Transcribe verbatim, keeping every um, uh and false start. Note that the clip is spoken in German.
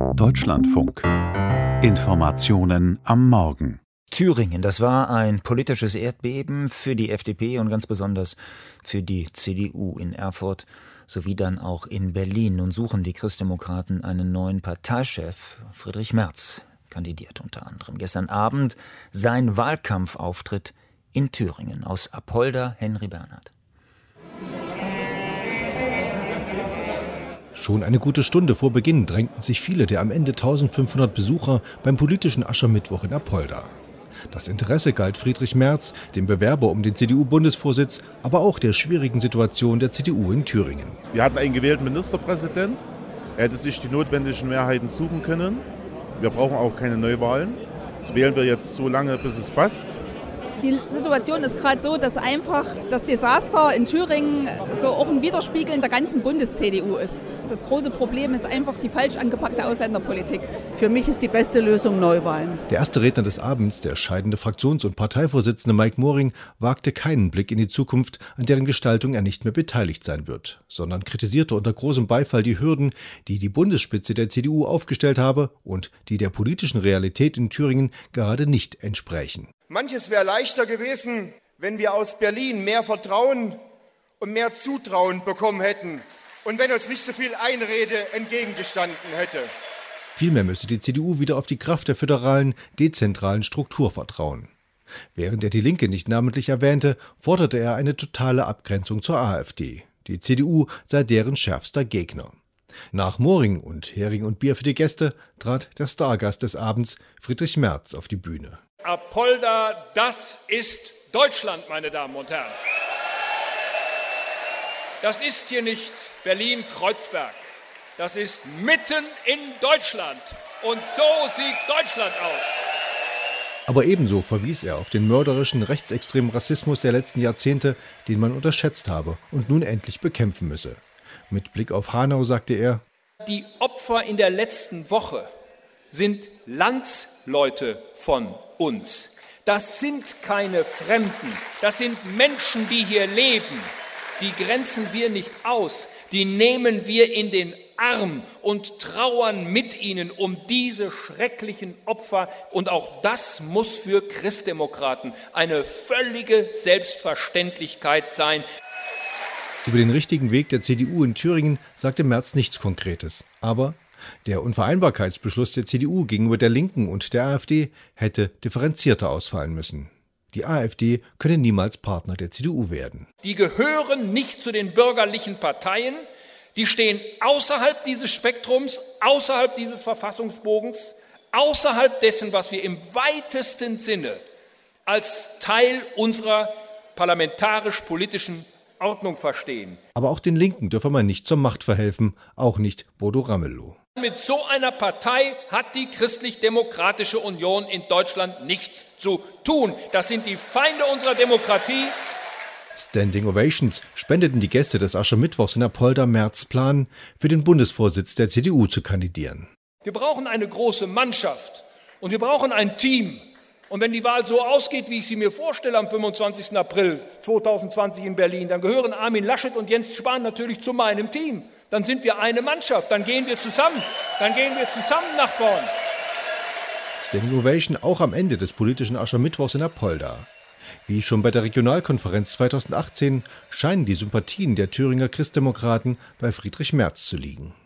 Deutschlandfunk. Informationen am Morgen. Thüringen, das war ein politisches Erdbeben für die F D P und ganz besonders für die C D U in Erfurt sowie dann auch in Berlin. Nun suchen die Christdemokraten einen neuen Parteichef. Friedrich Merz kandidiert unter anderem. Gestern Abend sein Wahlkampfauftritt in Thüringen. Aus Apolda, Henry Bernhard. Schon eine gute Stunde vor Beginn drängten sich viele der am Ende eintausendfünfhundert Besucher beim politischen Aschermittwoch in Apolda. Das Interesse galt Friedrich Merz, dem Bewerber um den C D U-Bundesvorsitz, aber auch der schwierigen Situation der C D U in Thüringen. Wir hatten einen gewählten Ministerpräsident. Er hätte sich die notwendigen Mehrheiten suchen können. Wir brauchen auch keine Neuwahlen. Das wählen wir jetzt so lange, bis es passt. Die Situation ist gerade so, dass einfach das Desaster in Thüringen so auch ein Widerspiegeln der ganzen Bundes-C D U ist. Das große Problem ist einfach die falsch angepackte Ausländerpolitik. Für mich ist die beste Lösung Neuwahlen. Der erste Redner des Abends, der scheidende Fraktions- und Parteivorsitzende Mike Moring, wagte keinen Blick in die Zukunft, an deren Gestaltung er nicht mehr beteiligt sein wird, sondern kritisierte unter großem Beifall die Hürden, die die Bundesspitze der C D U aufgestellt habe und die der politischen Realität in Thüringen gerade nicht entsprächen. Manches wäre leichter gewesen, wenn wir aus Berlin mehr Vertrauen und mehr Zutrauen bekommen hätten und wenn uns nicht so viel Einrede entgegengestanden hätte. Vielmehr müsse die C D U wieder auf die Kraft der föderalen, dezentralen Struktur vertrauen. Während er die Linke nicht namentlich erwähnte, forderte er eine totale Abgrenzung zur AfD. Die C D U sei deren schärfster Gegner. Nach Moring und Hering und Bier für die Gäste trat der Stargast des Abends, Friedrich Merz, auf die Bühne. Apolda, das ist Deutschland, meine Damen und Herren. Das ist hier nicht Berlin-Kreuzberg. Das ist mitten in Deutschland. Und so sieht Deutschland aus. Aber ebenso verwies er auf den mörderischen rechtsextremen Rassismus der letzten Jahrzehnte, den man unterschätzt habe und nun endlich bekämpfen müsse. Mit Blick auf Hanau sagte er: Die Opfer in der letzten Woche sind Landsleute von uns. Das sind keine Fremden, das sind Menschen, die hier leben. Die grenzen wir nicht aus, die nehmen wir in den Arm und trauern mit ihnen um diese schrecklichen Opfer. Und auch das muss für Christdemokraten eine völlige Selbstverständlichkeit sein. Über den richtigen Weg der C D U in Thüringen sagte Merz nichts Konkretes. Aber der Unvereinbarkeitsbeschluss der C D U gegenüber der Linken und der AfD hätte differenzierter ausfallen müssen. Die AfD könne niemals Partner der C D U werden. Die gehören nicht zu den bürgerlichen Parteien. Die stehen außerhalb dieses Spektrums, außerhalb dieses Verfassungsbogens, außerhalb dessen, was wir im weitesten Sinne als Teil unserer parlamentarisch-politischen Ordnung verstehen. Aber auch den Linken dürfe man nicht zur Macht verhelfen, auch nicht Bodo Ramelow. Mit so einer Partei hat die Christlich-Demokratische Union in Deutschland nichts zu tun. Das sind die Feinde unserer Demokratie. Standing Ovations spendeten die Gäste des Aschermittwochs in Apolda Merz Plan, für den Bundesvorsitz der C D U zu kandidieren. Wir brauchen eine große Mannschaft und wir brauchen ein Team. Und wenn die Wahl so ausgeht, wie ich sie mir vorstelle, am fünfundzwanzigsten April zweitausendzwanzig in Berlin, dann gehören Armin Laschet und Jens Spahn natürlich zu meinem Team. Dann sind wir eine Mannschaft, dann gehen wir zusammen, dann gehen wir zusammen nach vorn. Standing Ovation auch am Ende des politischen Aschermittwochs in Apolda. Wie schon bei der Regionalkonferenz zweitausendachtzehn scheinen die Sympathien der Thüringer Christdemokraten bei Friedrich Merz zu liegen.